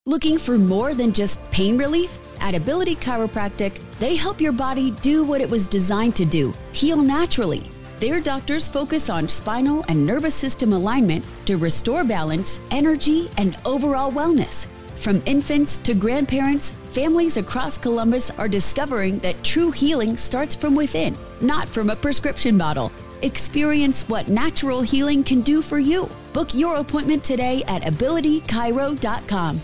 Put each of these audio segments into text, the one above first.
Looking for more than just pain relief? At Ability Chiropractic, they help your body do what it was designed to do, heal naturally. Their doctors focus on spinal and nervous system alignment to restore balance, energy, and overall wellness. From infants to grandparents, families across Columbus are discovering that true healing starts from within, not from a prescription bottle. Experience what natural healing can do for you. Book your appointment today at abilitychiro.com.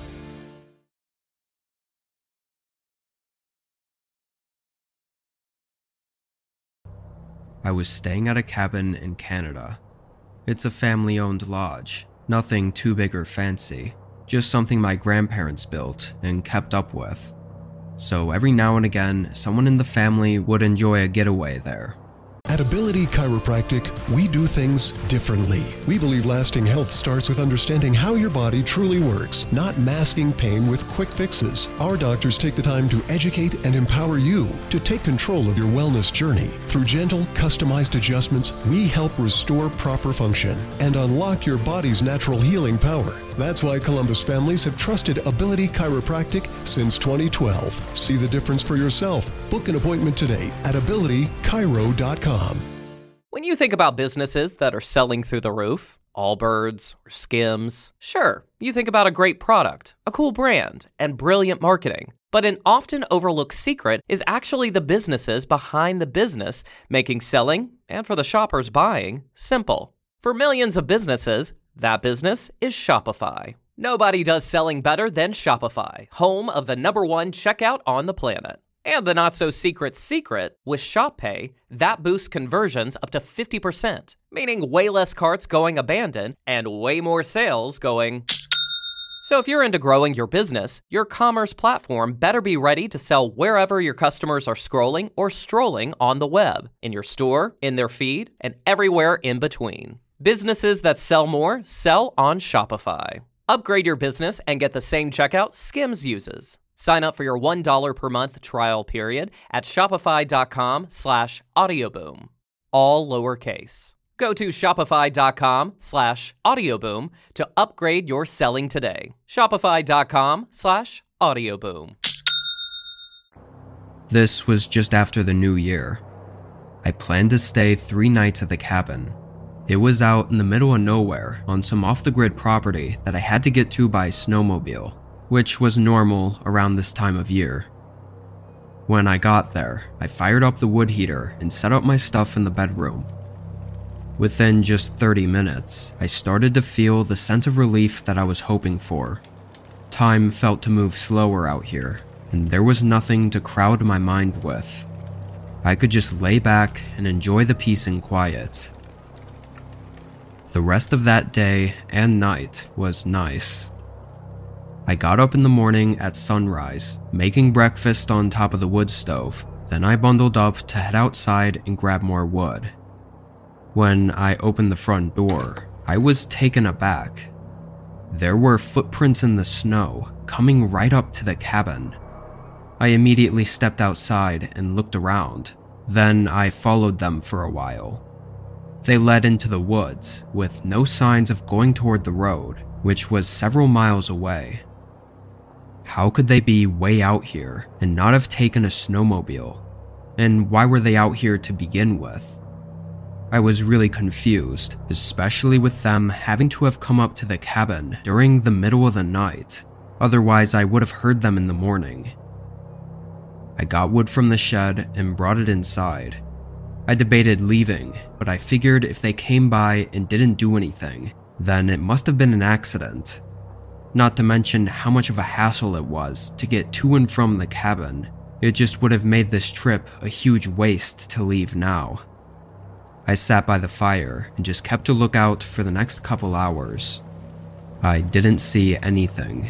I was staying at a cabin in Canada. It's a family-owned lodge, nothing too big or fancy, just something my grandparents built and kept up with. So every now and again, someone in the family would enjoy a getaway there. At Ability Chiropractic, we do things differently. We believe lasting health starts with understanding how your body truly works, not masking pain with quick fixes. Our doctors take the time to educate and empower you to take control of your wellness journey. Through gentle, customized adjustments, we help restore proper function and unlock your body's natural healing power. That's why Columbus families have trusted Ability Chiropractic since 2012. See the difference for yourself. Book an appointment today at abilitychiro.com. When you think about businesses that are selling through the roof, Allbirds or Skims, sure, you think about a great product, a cool brand, and brilliant marketing. But an often overlooked secret is actually the businesses behind the business, making selling, and for the shoppers buying, simple. For millions of businesses, that business is Shopify. Nobody does selling better than Shopify, home of the #1 checkout on the planet. And the not-so-secret secret, with Shop Pay, that boosts conversions up to 50%, meaning way less carts going abandoned and way more sales going. So if you're into growing your business, your commerce platform better be ready to sell wherever your customers are scrolling or strolling on the web, in your store, in their feed, and everywhere in between. Businesses that sell more sell on Shopify. Upgrade your business and get the same checkout Skims uses. Sign up for your $1 per month trial period at shopify.com/audioboom. All lowercase. Go to shopify.com/audioboom to upgrade your selling today. Shopify.com/audioboom. This was just after the new year. I planned to stay 3 nights at the cabin. It was out in the middle of nowhere on some off-the-grid property that I had to get to by snowmobile, which was normal around this time of year. When I got there, I fired up the wood heater and set up my stuff in the bedroom. Within just 30 minutes, I started to feel the sense of relief that I was hoping for. Time felt to move slower out here, and there was nothing to crowd my mind with. I could just lay back and enjoy the peace and quiet. The rest of that day and night was nice. I got up in the morning at sunrise, making breakfast on top of the wood stove. Then I bundled up to head outside and grab more wood. When I opened the front door, I was taken aback. There were footprints in the snow, coming right up to the cabin. I immediately stepped outside and looked around. Then I followed them for a while. They led into the woods, with no signs of going toward the road, which was several miles away. How could they be way out here and not have taken a snowmobile? And why were they out here to begin with? I was really confused, especially with them having to have come up to the cabin during the middle of the night. Otherwise, I would have heard them in the morning. I got wood from the shed and brought it inside. I debated leaving, but I figured if they came by and didn't do anything, then it must have been an accident. Not to mention how much of a hassle it was to get to and from the cabin. It just would have made this trip a huge waste to leave now. I sat by the fire and just kept a lookout for the next couple hours. I didn't see anything.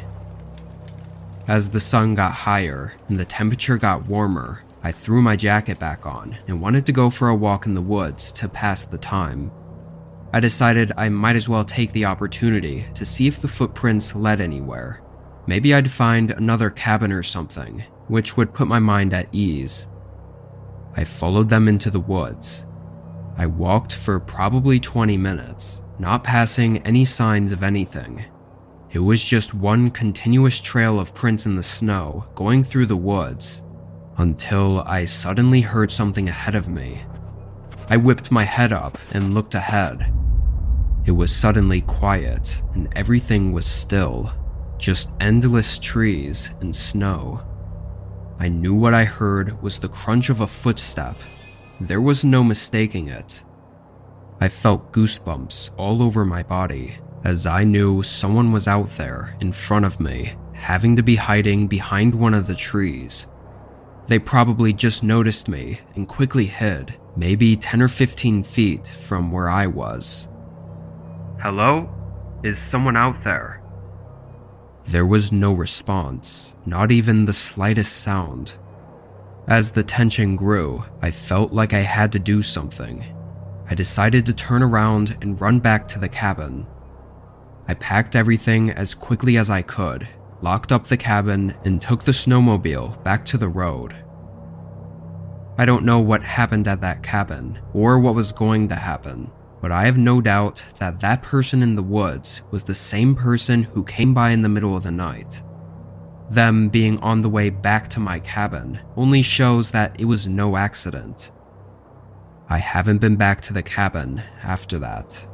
As the sun got higher and the temperature got warmer, I threw my jacket back on and wanted to go for a walk in the woods to pass the time. I decided I might as well take the opportunity to see if the footprints led anywhere. Maybe I'd find another cabin or something, which would put my mind at ease. I followed them into the woods. I walked for probably 20 minutes, not passing any signs of anything. It was just one continuous trail of prints in the snow going through the woods, until I suddenly heard something ahead of me. I whipped my head up and looked ahead. It was suddenly quiet and everything was still, just endless trees and snow. I knew what I heard was the crunch of a footstep. There was no mistaking it. I felt goosebumps all over my body, as I knew someone was out there in front of me, having to be hiding behind one of the trees. They probably just noticed me and quickly hid, maybe 10 or 15 feet from where I was. "Hello? Is someone out there?" There was no response, not even the slightest sound. As the tension grew, I felt like I had to do something. I decided to turn around and run back to the cabin. I packed everything as quickly as I could, locked up the cabin, and took the snowmobile back to the road. I don't know what happened at that cabin, or what was going to happen, but I have no doubt that that person in the woods was the same person who came by in the middle of the night. Them being on the way back to my cabin only shows that it was no accident. I haven't been back to the cabin after that.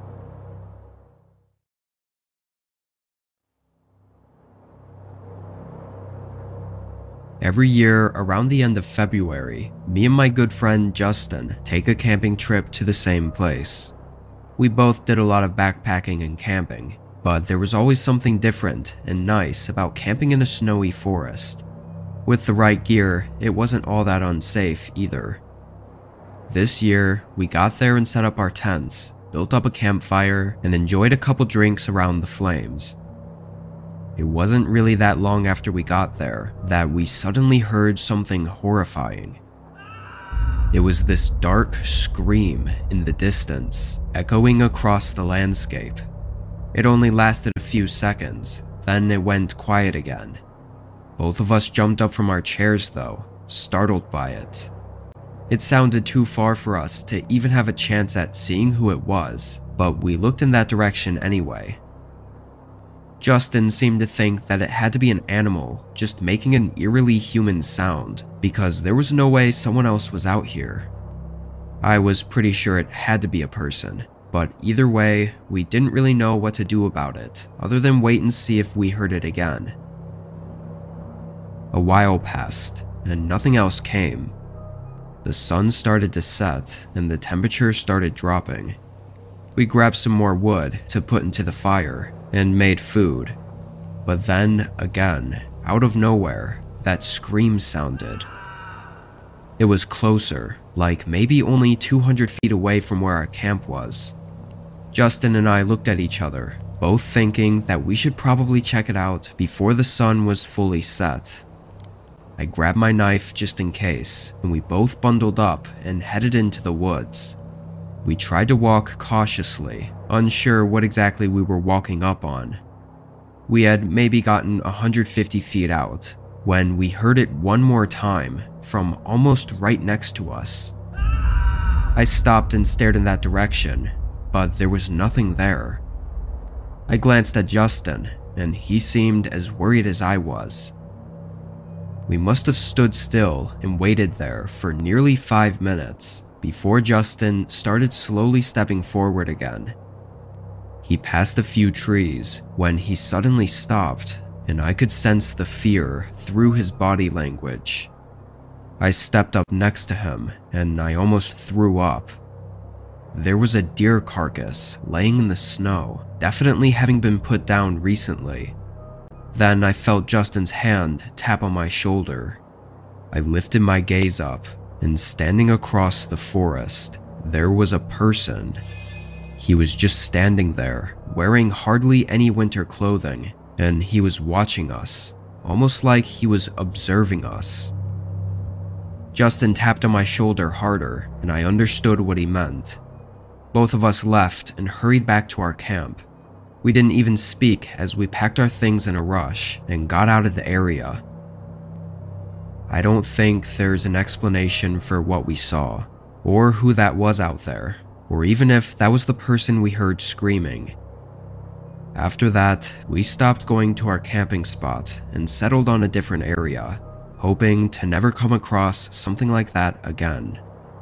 Every year, around the end of February, me and my good friend Justin take a camping trip to the same place. We both did a lot of backpacking and camping, but there was always something different and nice about camping in a snowy forest. With the right gear, it wasn't all that unsafe either. This year, we got there and set up our tents, built up a campfire, and enjoyed a couple drinks around the flames. It wasn't really that long after we got there that we suddenly heard something horrifying. It was this dark scream in the distance, echoing across the landscape. It only lasted a few seconds, then it went quiet again. Both of us jumped up from our chairs though, startled by it. It sounded too far for us to even have a chance at seeing who it was, but we looked in that direction anyway. Justin seemed to think that it had to be an animal just making an eerily human sound, because there was no way someone else was out here. I was pretty sure it had to be a person, but either way, we didn't really know what to do about it, other than wait and see if we heard it again. A while passed, and nothing else came. The sun started to set, and the temperature started dropping. We grabbed some more wood to put into the fire, and made food. But then, again, out of nowhere, that scream sounded. It was closer, like maybe only 200 feet away from where our camp was. Justin and I looked at each other, both thinking that we should probably check it out before the sun was fully set. I grabbed my knife just in case, and we both bundled up and headed into the woods. We tried to walk cautiously, unsure what exactly we were walking up on. We had maybe gotten 150 feet out, when we heard it one more time from almost right next to us. I stopped and stared in that direction, but there was nothing there. I glanced at Justin, and he seemed as worried as I was. We must have stood still and waited there for nearly 5 minutes before Justin started slowly stepping forward again. He passed a few trees when he suddenly stopped, and I could sense the fear through his body language. I stepped up next to him, and I almost threw up. There was a deer carcass laying in the snow, definitely having been put down recently. Then I felt Justin's hand tap on my shoulder. I lifted my gaze up, and standing across the forest, there was a person. He was just standing there, wearing hardly any winter clothing, and he was watching us, almost like he was observing us. Justin tapped on my shoulder harder, and I understood what he meant. Both of us left and hurried back to our camp. We didn't even speak as we packed our things in a rush and got out of the area. I don't think there's an explanation for what we saw, or who that was out there, or even if that was the person we heard screaming. After that, we stopped going to our camping spot and settled on a different area, hoping to never come across something like that again.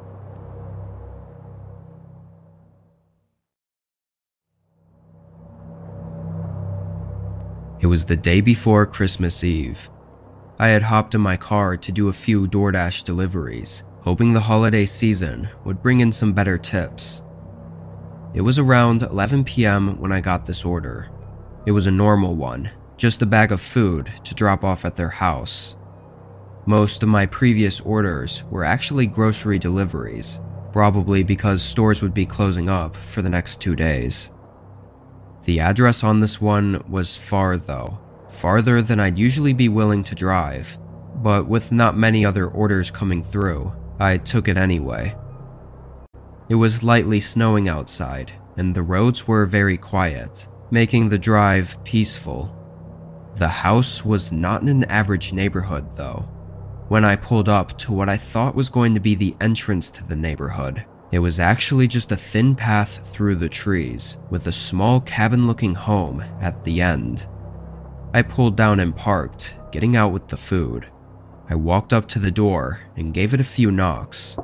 It was the day before Christmas Eve. I had hopped in my car to do a few DoorDash deliveries, hoping the holiday season would bring in some better tips. It was around 11 p.m. when I got this order. It was a normal one, just a bag of food to drop off at their house. Most of my previous orders were actually grocery deliveries, probably because stores would be closing up for the next 2 days. The address on this one was far though, farther than I'd usually be willing to drive, but with not many other orders coming through, I took it anyway. It was lightly snowing outside, and the roads were very quiet, making the drive peaceful. The house was not in an average neighborhood though. When I pulled up to what I thought was going to be the entrance to the neighborhood, it was actually just a thin path through the trees, with a small cabin-looking home at the end. I pulled down and parked, getting out with the food. I walked up to the door and gave it a few knocks.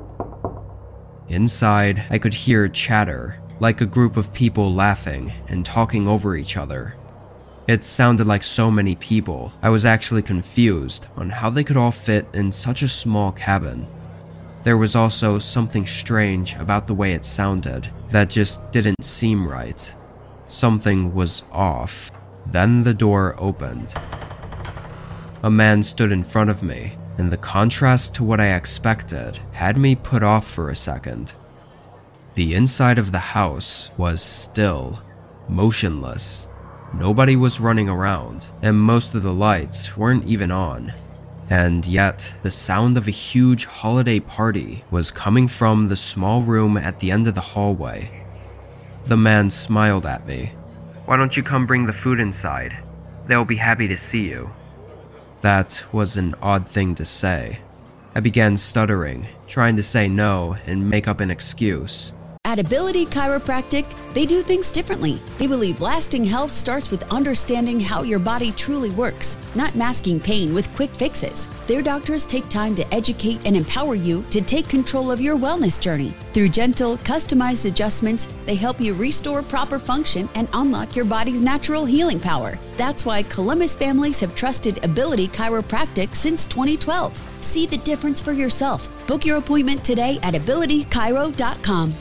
Inside, I could hear chatter, like a group of people laughing and talking over each other. It sounded like so many people, I was actually confused on how they could all fit in such a small cabin. There was also something strange about the way it sounded that just didn't seem right. Something was off. Then the door opened. A man stood in front of me, and the contrast to what I expected had me put off for a second. The inside of the house was still, motionless. Nobody was running around, and most of the lights weren't even on. And yet, the sound of a huge holiday party was coming from the small room at the end of the hallway. The man smiled at me. "Why don't you come bring the food inside? They'll be happy to see you." That was an odd thing to say. I began stuttering, trying to say no and make up an excuse. At Ability Chiropractic, they do things differently. They believe lasting health starts with understanding how your body truly works, not masking pain with quick fixes. Their doctors take time to educate and empower you to take control of your wellness journey. Through gentle, customized adjustments, they help you restore proper function and unlock your body's natural healing power. That's why Columbus families have trusted Ability Chiropractic since 2012. See the difference for yourself. Book your appointment today at abilitychiro.com.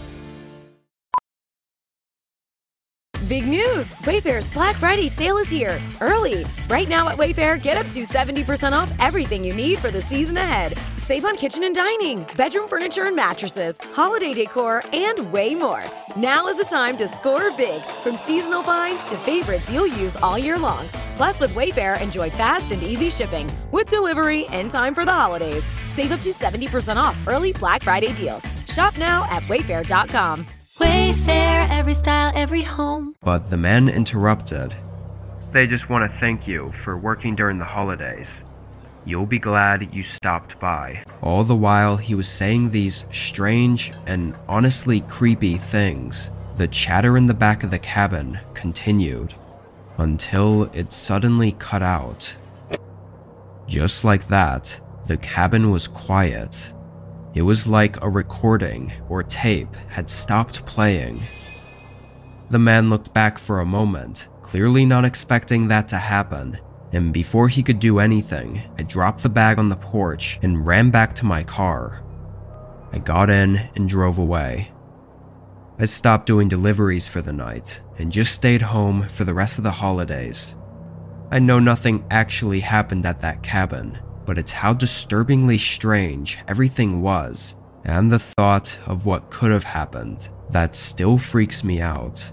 Big news! Wayfair's Black Friday sale is here, early. Right now at Wayfair, get up to 70% off everything you need for the season ahead. Save on kitchen and dining, bedroom furniture and mattresses, holiday decor, and way more. Now is the time to score big, from seasonal finds to favorites you'll use all year long. Plus, with Wayfair, enjoy fast and easy shipping, with delivery in time for the holidays. Save up to 70% off early Black Friday deals. Shop now at wayfair.com. Wayfair, every style, every home. But the man interrupted. "They just want to thank you for working during the holidays. You'll be glad you stopped by." All the while he was saying these strange and honestly creepy things, the chatter in the back of the cabin continued, until it suddenly cut out. Just like that, the cabin was quiet. It was like a recording or tape had stopped playing. The man looked back for a moment, clearly not expecting that to happen, and before he could do anything, I dropped the bag on the porch and ran back to my car. I got in and drove away. I stopped doing deliveries for the night and just stayed home for the rest of the holidays. I know nothing actually happened at that cabin, but it's how disturbingly strange everything was, and the thought of what could have happened that still freaks me out.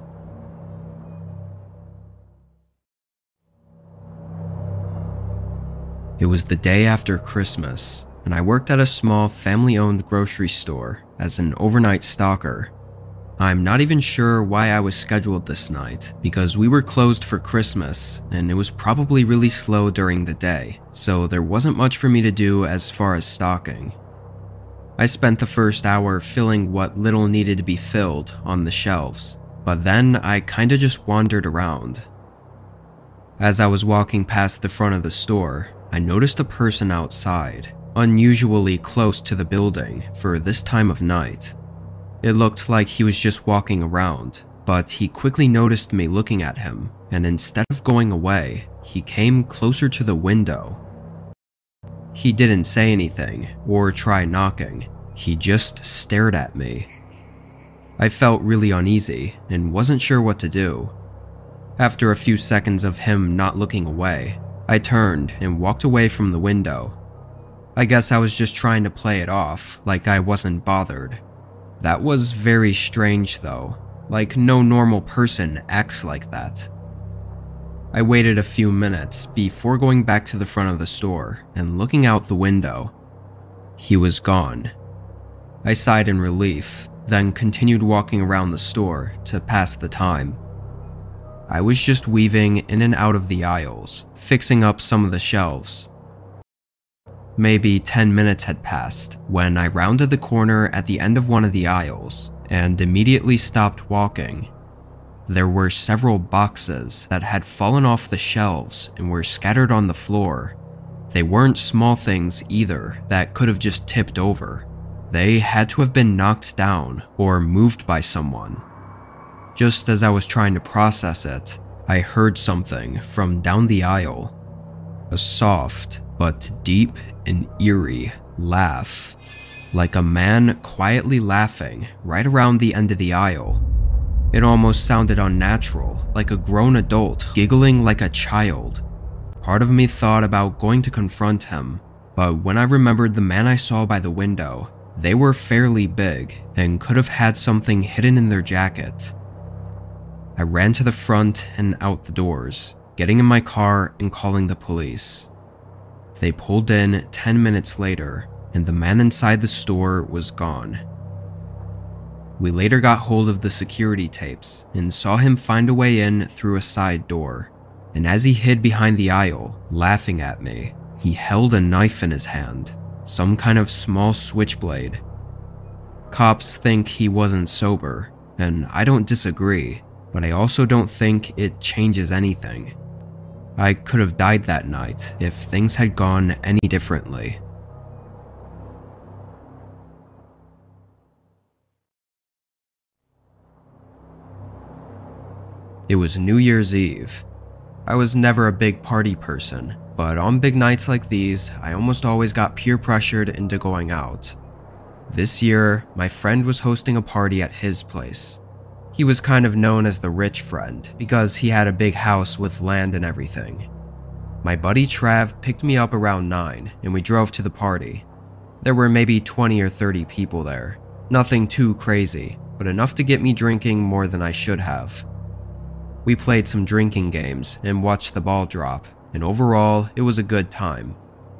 It was the day after Christmas, and I worked at a small family-owned grocery store as an overnight stalker. I'm not even sure why I was scheduled this night, because we were closed for Christmas, and it was probably really slow during the day, so there wasn't much for me to do as far as stalking. I spent the first hour filling what little needed to be filled on the shelves, but then I kinda just wandered around. As I was walking past the front of the store, I noticed a person outside, unusually close to the building for this time of night. It looked like he was just walking around, but he quickly noticed me looking at him, and instead of going away, he came closer to the window. He didn't say anything or try knocking, he just stared at me. I felt really uneasy and wasn't sure what to do. After a few seconds of him not looking away, I turned and walked away from the window. I guess I was just trying to play it off, like I wasn't bothered. That was very strange though, like no normal person acts like that. I waited a few minutes before going back to the front of the store and looking out the window. He was gone. I sighed in relief, then continued walking around the store to pass the time. I was just weaving in and out of the aisles, fixing up some of the shelves. Maybe 10 minutes had passed when I rounded the corner at the end of one of the aisles and immediately stopped walking. There were several boxes that had fallen off the shelves and were scattered on the floor. They weren't small things either that could have just tipped over. They had to have been knocked down or moved by someone. Just as I was trying to process it, I heard something from down the aisle. A soft but deep and eerie laugh, like a man quietly laughing right around the end of the aisle. It almost sounded unnatural, like a grown adult giggling like a child. Part of me thought about going to confront him, but when I remembered the man I saw by the window, they were fairly big and could have had something hidden in their jacket. I ran to the front and out the doors, getting in my car and calling the police. They pulled in 10 minutes later, and the man inside the store was gone. We later got hold of the security tapes and saw him find a way in through a side door, and as he hid behind the aisle, laughing at me, he held a knife in his hand, some kind of small switchblade. Cops think he wasn't sober, and I don't disagree, but I also don't think it changes anything. I could have died that night if things had gone any differently. It was New Year's Eve. I was never a big party person, but on big nights like these, I almost always got peer pressured into going out. This year, my friend was hosting a party at his place. He was kind of known as the rich friend because he had a big house with land and everything. My buddy Trav picked me up around 9 and we drove to the party. There were maybe 20 or 30 people there. Nothing too crazy, but enough to get me drinking more than I should have. We played some drinking games and watched the ball drop, and overall, it was a good time.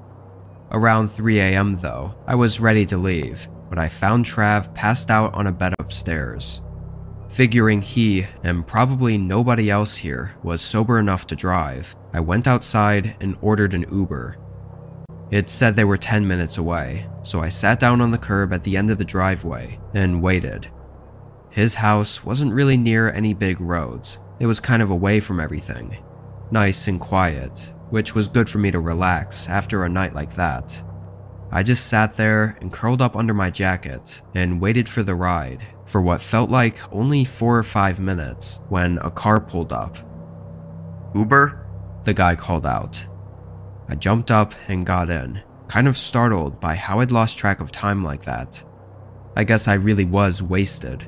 Around 3 a.m. though, I was ready to leave, but I found Trav passed out on a bed upstairs. Figuring he, and probably nobody else here, was sober enough to drive, I went outside and ordered an Uber. It said they were 10 minutes away, so I sat down on the curb at the end of the driveway and waited. His house wasn't really near any big roads. It was kind of away from everything. Nice and quiet, which was good for me to relax after a night like that. I just sat there and curled up under my jacket and waited for the ride for what felt like only 4 or 5 minutes when a car pulled up. "Uber?" the guy called out. I jumped up and got in, kind of startled by how I'd lost track of time like that. I guess I really was wasted.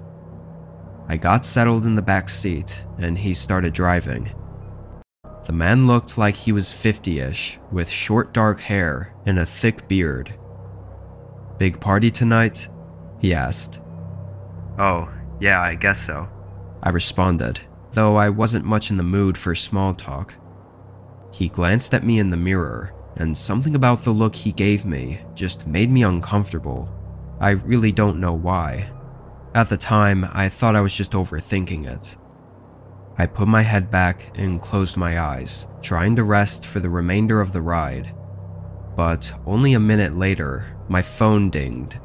I got settled in the back seat and he started driving. The man looked like he was 50-ish, with short dark hair and a thick beard. "Big party tonight?" he asked. "Oh, yeah, I guess so," I responded, though I wasn't much in the mood for small talk. He glanced at me in the mirror, and something about the look he gave me just made me uncomfortable. I really don't know why. At the time, I thought I was just overthinking it. I put my head back and closed my eyes, trying to rest for the remainder of the ride. But only a minute later, my phone dinged.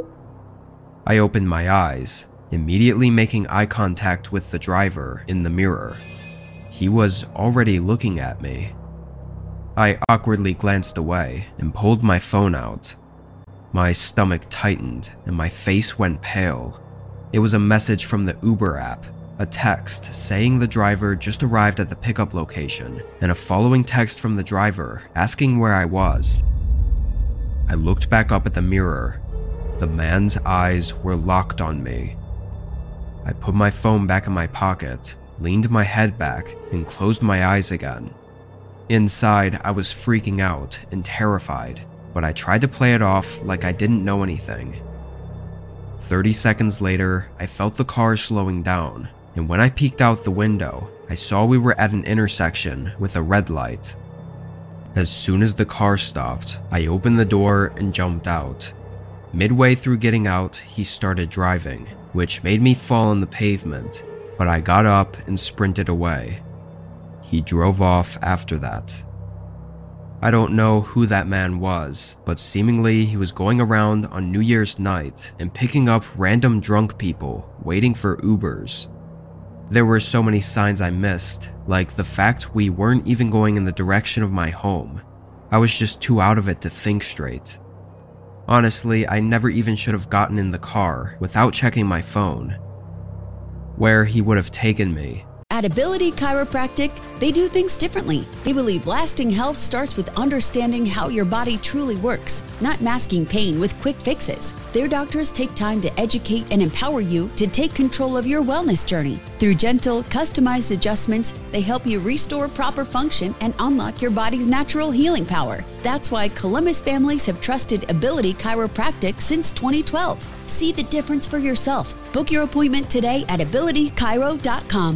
I opened my eyes, immediately making eye contact with the driver in the mirror. He was already looking at me. I awkwardly glanced away and pulled my phone out. My stomach tightened and my face went pale. It was a message from the Uber app, a text saying the driver just arrived at the pickup location, and a following text from the driver asking where I was. I looked back up at the mirror. The man's eyes were locked on me. I put my phone back in my pocket, leaned my head back, and closed my eyes again. Inside, I was freaking out and terrified, but I tried to play it off like I didn't know anything. 30 seconds later, I felt the car slowing down, and when I peeked out the window, I saw we were at an intersection with a red light. As soon as the car stopped, I opened the door and jumped out. Midway through getting out, he started driving, which made me fall on the pavement, but I got up and sprinted away. He drove off after that. I don't know who that man was, but seemingly he was going around on New Year's night and picking up random drunk people waiting for Ubers. There were so many signs I missed, like the fact we weren't even going in the direction of my home. I was just too out of it to think straight. Honestly, I never even should have gotten in the car without checking my phone. Where he would have taken me. At Ability Chiropractic, they do things differently. They believe lasting health starts with understanding how your body truly works, not masking pain with quick fixes. Their doctors take time to educate and empower you to take control of your wellness journey. Through gentle, customized adjustments, they help you restore proper function and unlock your body's natural healing power. That's why Columbus families have trusted Ability Chiropractic since 2012. See the difference for yourself. Book your appointment today at abilitychiro.com.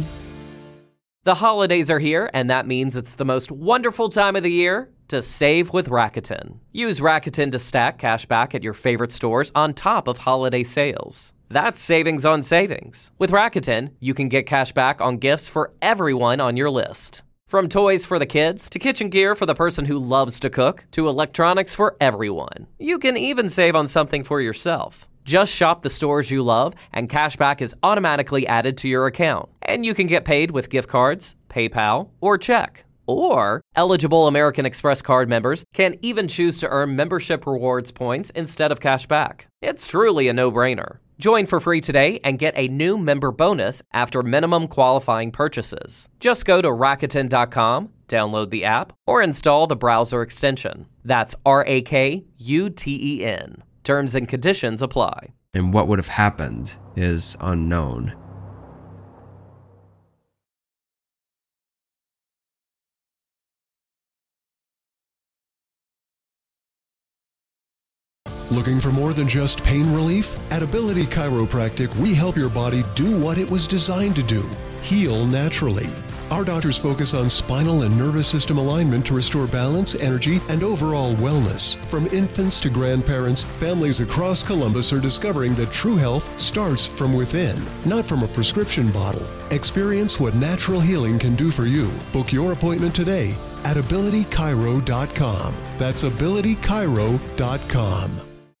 The holidays are here, and that means it's the most wonderful time of the year to save with Rakuten. Use Rakuten to stack cash back at your favorite stores on top of holiday sales. That's savings on savings. With Rakuten, you can get cash back on gifts for everyone on your list. From toys for the kids, to kitchen gear for the person who loves to cook, to electronics for everyone. You can even save on something for yourself. Just shop the stores you love, and cashback is automatically added to your account. And you can get paid with gift cards, PayPal, or check. Or, eligible American Express card members can even choose to earn membership rewards points instead of cashback. It's truly a no-brainer. Join for free today and get a new member bonus after minimum qualifying purchases. Just go to Rakuten.com, download the app, or install the browser extension. That's RAKUTEN. Terms and conditions apply. And what would have happened is unknown. Looking for more than just pain relief? At Ability Chiropractic, we help your body do what it was designed to do: heal naturally. Our doctors focus on spinal and nervous system alignment to restore balance, energy, and overall wellness. From infants to grandparents, families across Columbus are discovering that true health starts from within, not from a prescription bottle. Experience what natural healing can do for you. Book your appointment today at abilitychiro.com. That's abilitychiro.com.